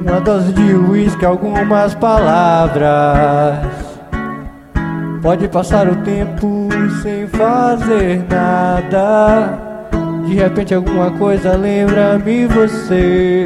Uma dose de uísque, algumas palavras. Pode passar o tempo sem fazer nada. De repente alguma coisa lembra-me você.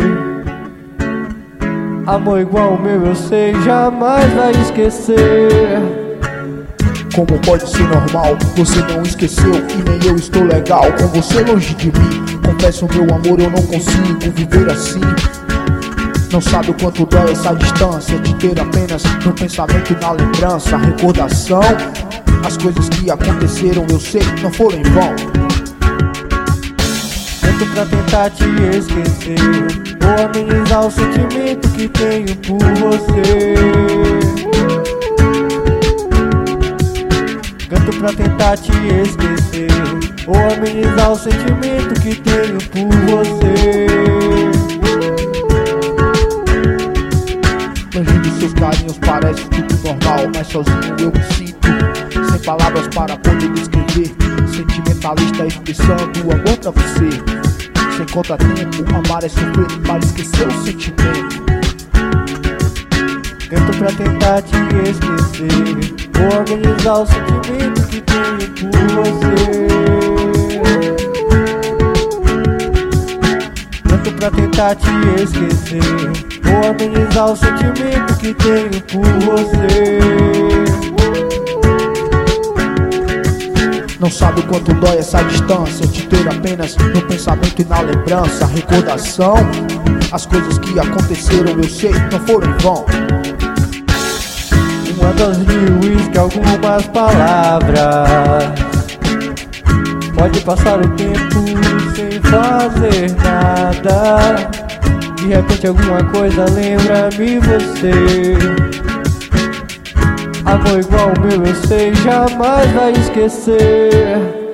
Amor igual o meu eu sei, jamais vai esquecer. Como pode ser normal? Você não esqueceu e nem eu estou legal com você longe de mim. Confesso meu amor, eu não consigo viver assim. Não sabe o quanto dói essa distância, de ter apenas no pensamento e na lembrança. Recordação, as coisas que aconteceram eu sei não foram em vão. Tento pra tentar te esquecer, ou amenizar o sentimento que tenho por você. Canto pra tentar te esquecer, ou amenizar o sentimento que tenho por você. Longe dos seus carinhos parece tudo normal, mas sozinho eu me sinto sem palavras para poder descrever. Sentimentalista expressando o amor pra você. Sem contratempo, amar é sofrer para esquecer o sentimento. Canto pra tentar te esquecer, ou amenizar o sentimento que tenho por você. Canto pra tentar te esquecer, ou amenizar o sentimento que tenho por você. Não sabe o quanto dói essa distância, de ter apenas no pensamento e na lembrança. Recordação, as coisas que aconteceram eu sei não foram em vão. Uma dose de uísque, algumas palavras. Pode passar o tempo sem fazer nada. De repente alguma coisa lembra-me você. Amor igual o meu eu sei, jamais vai esquecer.